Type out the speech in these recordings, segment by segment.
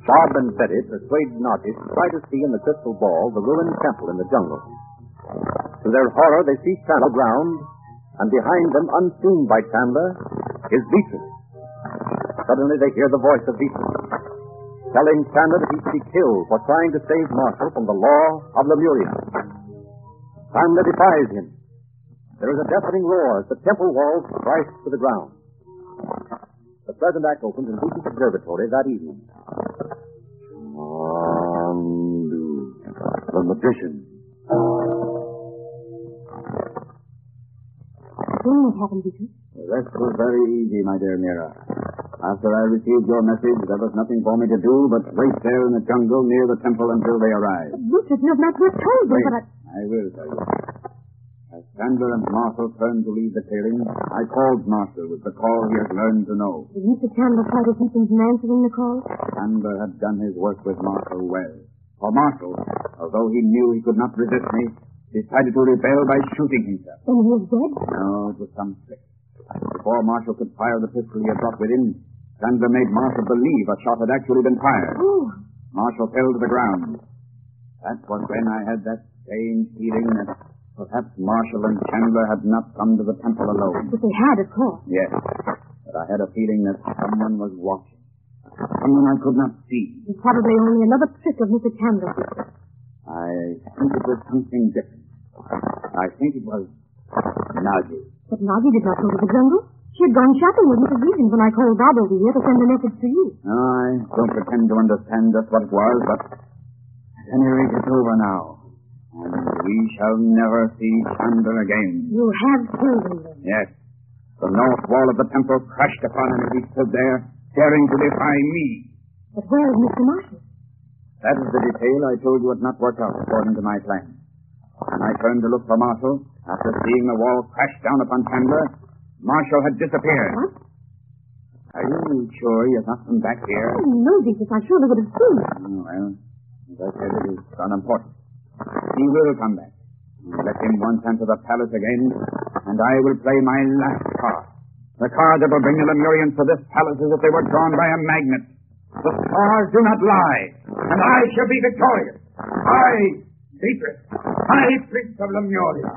Bob and Betty persuade Noddy to try to see in the crystal ball the ruined temple in the jungle. To their horror, they see Chandler ground, and behind them, unseen by Chandler, is Beatrice. Suddenly, they hear the voice of Beatrice, telling Chandler that he should be killed for trying to save Marshall from the law of Lemuria. Chandler defies him. There is a deafening roar as the temple walls crash to the ground. The present act opens in Beatrice's observatory that evening. The magician. What happened, Beatrice? The rest was very easy, my dear Mira. After I received your message, there was nothing for me to do but wait there in the jungle near the temple until they arrived. But Beatrice, you have not yet told me, but I will tell you. As Chandler and Marshall turned to leave the clearing, I called Marshall with the call he had learned to know. Did Mr. Chandler try to keep him from answering the call? Chandler had done his work with Marshall well. For Marshall, although he knew he could not resist me, decided to rebel by shooting himself. Then he is dead? No, it was some trick. Before Marshall could fire the pistol he had brought with him, Chandler made Marshall believe a shot had actually been fired. Oh. Marshall fell to the ground. That was when I had that strange feeling that perhaps Marshall and Chandler had not come to the temple alone. But they had, of course. Yes, but I had a feeling that someone was watching. Someone I could not see. It's probably only another trick of Mr. Chandler. I think it was something different. I think it was Naji. But Naji did not go to the jungle. She had gone shopping with Mrs. Regan when I called Bob over here to send a message to you. No, I don't pretend to understand just what it was, but at any rate, it's over now. And we shall never see Chandler again. You have killed him, then? Yes. The north wall of the temple crashed upon him as he stood there, daring to defy me. But where is Mr. Marshall? That is the detail I told you had not worked out according to my plan. When I turned to look for Marshall, after seeing the wall crash down upon Chandler, Marshall had disappeared. What? Are you sure he has not come back here? Oh, no, Beatrice. I surely would have seen him. Oh, well, as I said, it is unimportant. He will come back. Let him once enter the palace again, and I will play my last card. The card that will bring the Lemurians to this palace as if they were drawn by a magnet. The stars do not lie, and I shall be victorious. I, Beatrice, High Priest of Lemuria.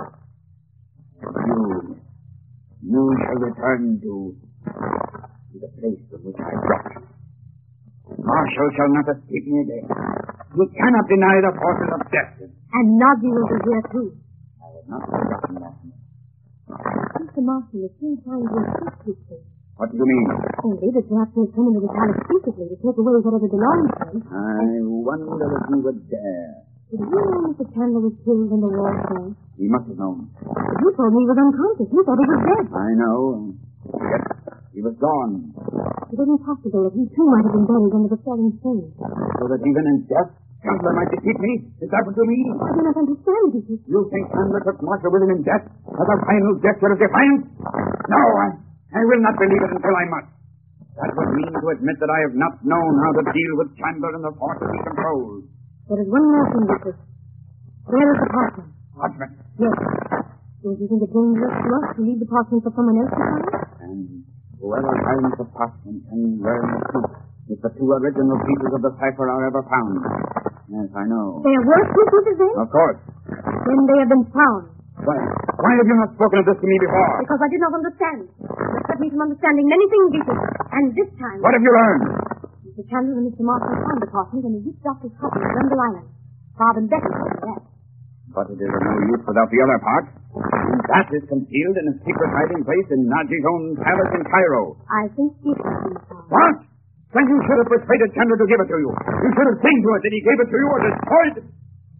You shall return to the place from which I brought you. Marshall shall not escape me again. You cannot deny the forces of destiny. And Naji will be here, too. I have not forgotten that. Mr. Marshall is still trying to escape this thing. What do you mean? Only that perhaps he'll come into the palace secretly to take away whatever belongs to him. I wonder if he would dare. Did you know Mr. Chandler was killed in the war zone? He must have known. You told me he was unconscious. You thought he was dead. I know. Yet he was gone. It isn't possible that he too might have been buried under the falling stone. So that even in death, Chandler might defeat me? Is that what you mean? I do not understand, Beatrice. You think Chandler took Marshall with him in death as a final gesture of defiance? No, I will not believe it until I must. That would mean to admit that I have not known how to deal with Chandler and the forces he controls. There is one more thing, Beatrice. Where is the parchment? Parchment? Yes. Don't you think it dangerous to us to leave the parchment for someone else to find? And whoever finds the parchment can learn the truth if the two original pieces of the cipher are ever found. Yes, I know. They are worth two pieces, then? Of course. Then they have been found. Why have you not spoken of this to me before? Because I did not understand. It kept me from understanding many things, Beatrice. And this time... What have you learned? Mr. Chandler and Mr. Marshall found the parchment and he whipped off his copy of Rundle Island. Bob and Betty told me that. But it is of no use without the other part. And that is concealed in a secret hiding place in Naji's own palace in Cairo. I think it has been found. What? Then you should have persuaded Chandler to give it to you. You should have seen to it that he gave it to you or destroyed it.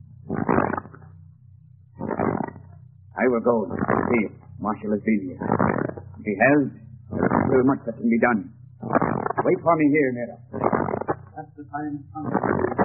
I will go and see if Marshall is busy. If he has, there is still much that can be done. Wait for me here, Mira. That's the time comes.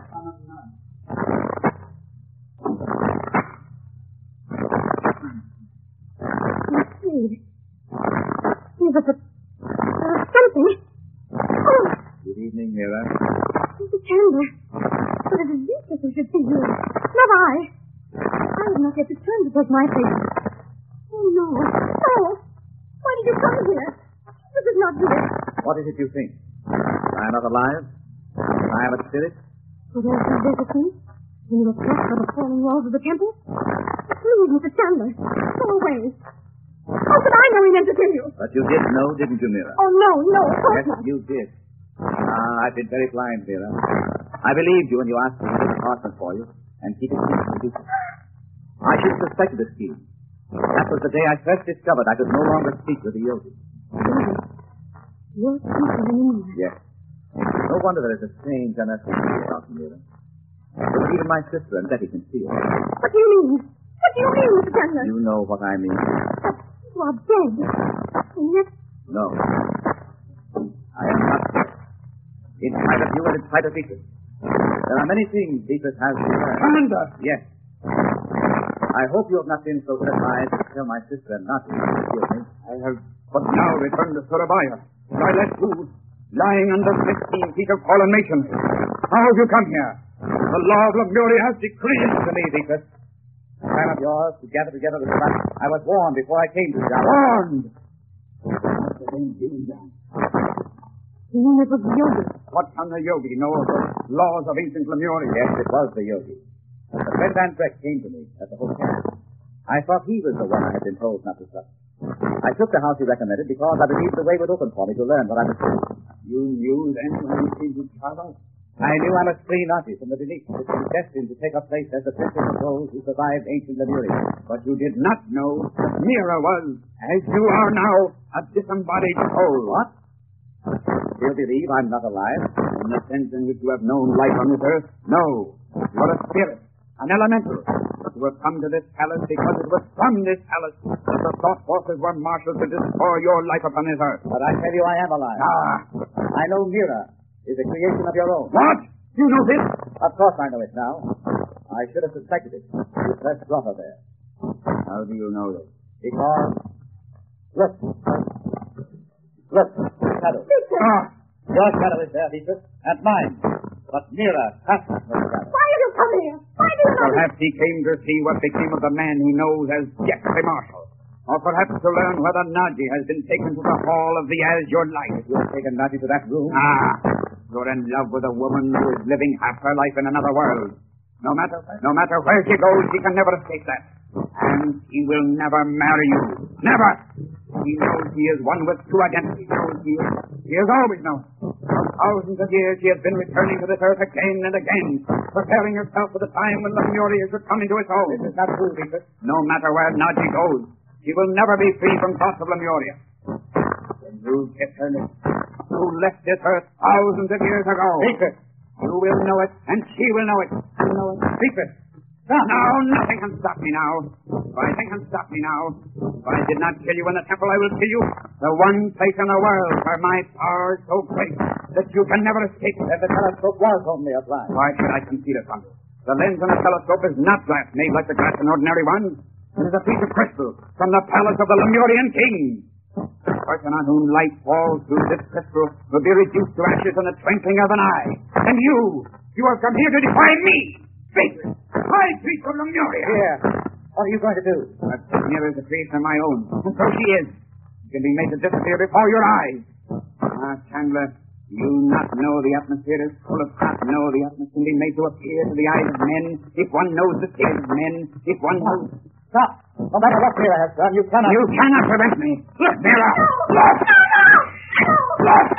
But something. Oh! Good evening, Mira. Mr. Chandler. But it is Beatrice who should see you. Not I. I have not yet returned to take my place. Oh, no. No. Why did you come here? Jesus is not here. What is it you think? Am I not alive? I am a spirit? Were there some desert king? When you were crushed by the falling walls of the temple? Please, Mr. Chandler, go away. How could I know he meant to kill you? But you did know, didn't you, Mira? Oh, no, of course Yes, not. you did. I've been very blind, Mira. I believed you when you asked me to get an apartment for you and keep it secret. I should have suspected the scheme. That was the day I first discovered I could no longer speak with the yogi. You're speaking in English. Yes. No wonder there is a strange unearthly about you, Mira. But even my sister and Betty can see it. What do you mean? What do you mean, Mr. Chandler? You know what I mean. You are dead. And yet, No. I am not dead. In spite of you and in spite of Beatrice. There are many things Beatrice has to learn. Commander! Yes. I hope you have not been so surprised to tell my sister and not to kill me. I have but now returned to Surabaya. I left you lying under 15 feet of fallen masonry. How have you come here? The law of Lemuria has decreed To me, Beatrice. The plan of yours to gather together the class. I was warned before I came to Java. warned. What the thing being done? you mean it was the yogi? What can the yogi know of the laws of ancient Lemuria? Yes, it was the yogi. The friend Andrek came to me at the hotel. I thought he was the one I had been told not to trust. I took the house he recommended because I believed the way would open for me to learn what I was doing. You knew then when you came to Java? I knew I must free Nati from the belief that she was destined to take a place as the princess of those who survived ancient Lemuria. But you did not know that Mira was, as you are now, a disembodied soul. What? Still believe I'm not alive? In the sense in which you have known life on this earth? No. You're a spirit, an elemental. But you have come to this palace because it was from this palace that the thought forces were marshaled to destroy your life upon this earth. But I tell you I am alive. Ah! I know Mira is a creation of your own. What? You know this? Of course I know it now. I should have suspected it. You first brought her there. How do you know this? Because... Look. Look, shadow. Ah! Your shadow is there, Beatrice, and mine. But Mira has no shadow. Why have you come here? Why do you not... Perhaps he came to see what became of the man he knows as Jeffrey Marshall. Or perhaps to learn whether Naji has been taken to the hall of the Azure Light. You have taken Naji to that room? Ah, you're in love with a woman who is living half her life in another world. No matter where she goes, she can never escape that. And he will never marry you. Never! He knows he is one with two identities. He has always known. For thousands of years she has been returning to this earth again and again, preparing herself for the time when Lemuria should come into its home. This is not true, Beatrice. No matter where Naji goes, she will never be free from thoughts of Lemuria. When you kissed her lips, who left this earth thousands of years ago. Beatrice! You will know it, and she will know it. You know it. Beatrice! No, nothing can stop me now. Nothing can stop me now. If I did not kill you in the temple, I will kill you. The one place in the world where my power is so great that you can never escape it. Then the telescope was only a blind. Why should I conceal it from you? The lens in the telescope is not glass made like the glass in ordinary ones. It is a piece of crystal from the palace of the Lemurian king. The person on whom light falls through this crystal will be reduced to ashes in the twinkling of an eye. And you have come here to defy me. Beatrice, my piece of Lemuria. Here, what are you going to do? That Mira is a creation of my own. And so she is. She can be made to disappear before your eyes. Ah, Chandler, you not know the atmosphere is full of not know the atmosphere can be made to appear to the eyes of men if one knows the eyes of men, if one knows... Stop! No matter what Mira has done, you cannot... You cannot prevent me. Look, Mira! Look! No! Look!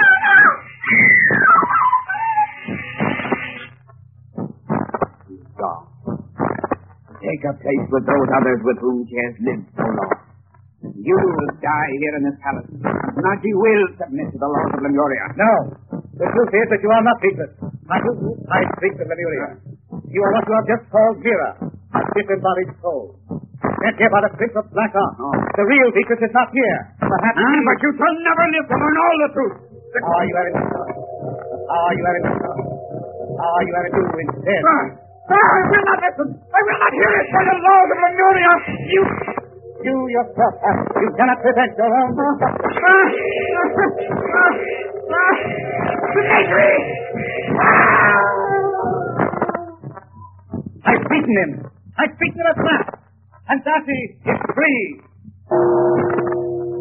She's gone. Take a place with those others with whom she has lived so long. You will die here in this palace. Naji will submit to the laws of Lemuria. No. The truth is that you are not Beatrice. Not you. I speak of Lemuria. You are what you have just called Mira, a disembodied soul. Sent here by the Prince of Black Ark. Oh. The real Beatrice is not here. Perhaps... But you shall never live to learn all the truth. How are you having to start? How are you having to start? How are you having to do instead? I will not listen. I will not hear it for the laws of Lemuria. You yourself have. You cannot prevent your own. I've beaten him. I've beaten him at last. And Darcy is free.